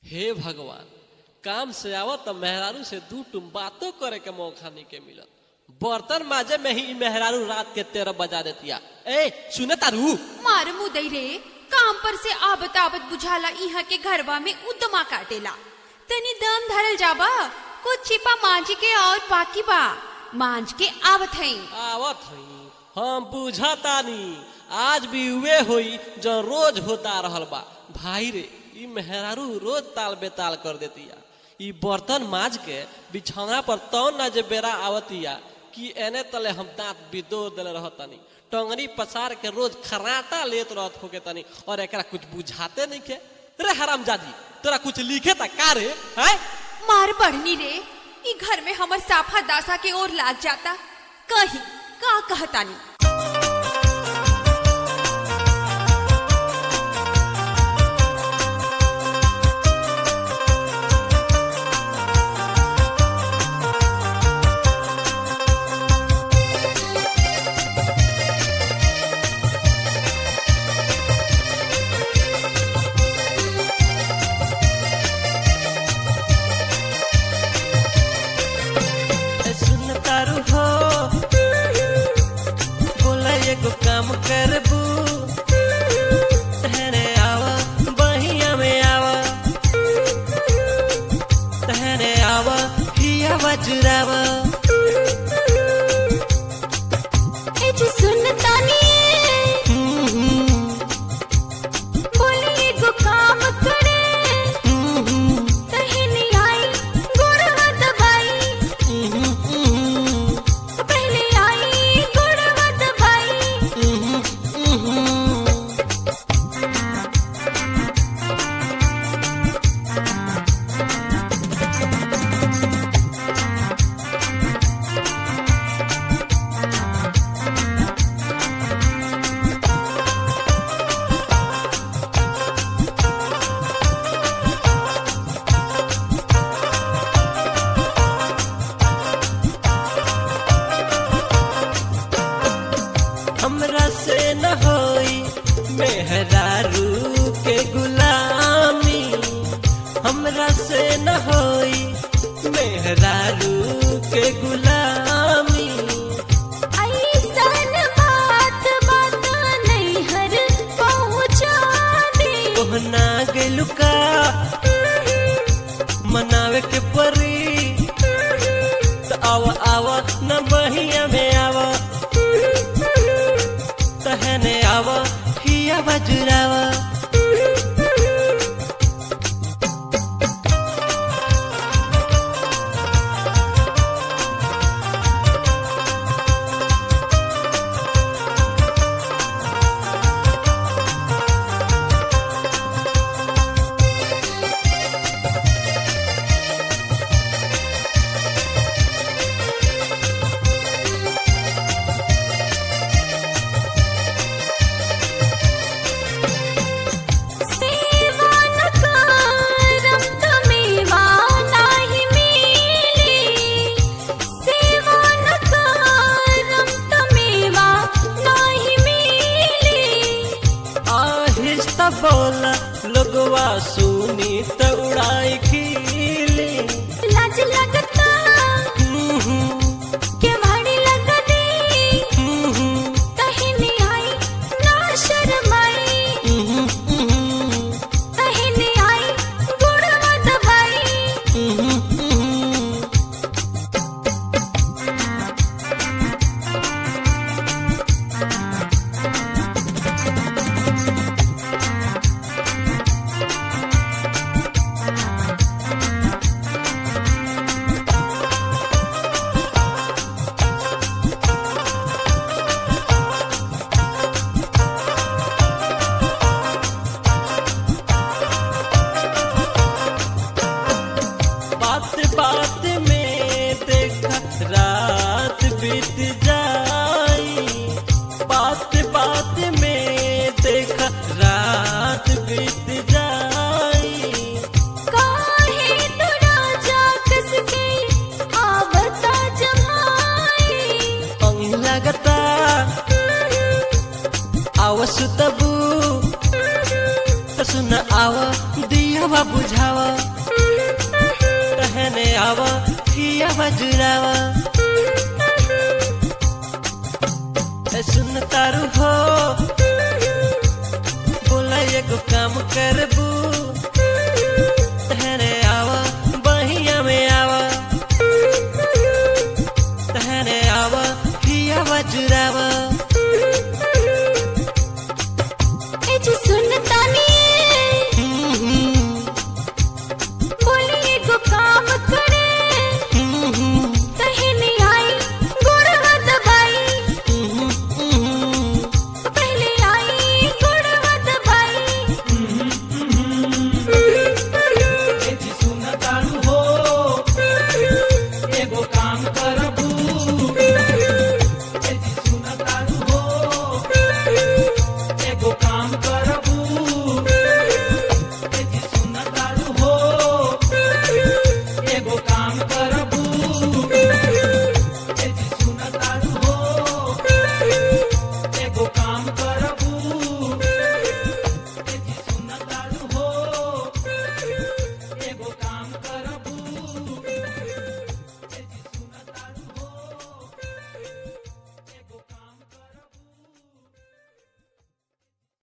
हे भगवान, काम से आवत तो मेहरारू से दू टुम बातों करे के मौका नहीं के मिलत। बर्तन माजे में ही मेहरारू रात के 13 बजा देतिया। ए सुने तारू, मार मुदई रे, काम पर से आबत आबत बुझाला इहा के घरवा में उदमा काटेला। तनी दम धरल जाबा, कुछ छिपा मांझ के और बाकी बा मांझ के आवत हई। हम बुझातानी आज भी वे होई जो रोज होता रहल बा। भाई रे, ई मेहरारू रोज ताल बेताल कर देतिया। ई बर्तन माज के बिछौना पर तौन ना जे बेरा आवतिया कि एने तले हम दांत बिदो देले रहतनी, टंगनी पसार के रोज खराटा लेत रहत होके तनी, और एकरा कुछ बुझाते नहीं के। रे हरामजादी, तोरा कुछ लिखे ता का रे? हैं मार बढ़नी रे, ई घर में हमर साफा दासा के ओर लाग जाता। कहीं का कहतानी। एगो काम करबू, तहने आवा बहिया में आवा, तहने आवा हिया बजुरावा। ए जी सुनतानी, बोली एगो काम करे, तहने आई गोरवा दबाई, पहले आई गोरवा दबाई। हमरा से न होई मेहरारू के गुलामी, हमरा से न होई मेहरारू के गुलामी। ऐसन बात बात नहीं हर पहुँचा दे। कोहना गेलू का मनावे के परी, तो आवा आवा न बहिया में आवा, तहने आवा हिया बजुरावा। बोला लोगवा सुनी तो उड़ाई खीली, लाज लगता के भाड़ी लगती, तहिनी आई ना शर्माई, तहिनी आई गुड़वा दबाई। बात में देखा रात बीत जाई, बात बात में देखा रात बीत जाई। काहे तोरा जाकस के आवता जमाई, अंग लगता आवस तबू, तो सुन आवा दिया बुझावा। नोकिया बजुरावा सुन तारू हो बोला एगो काम करबू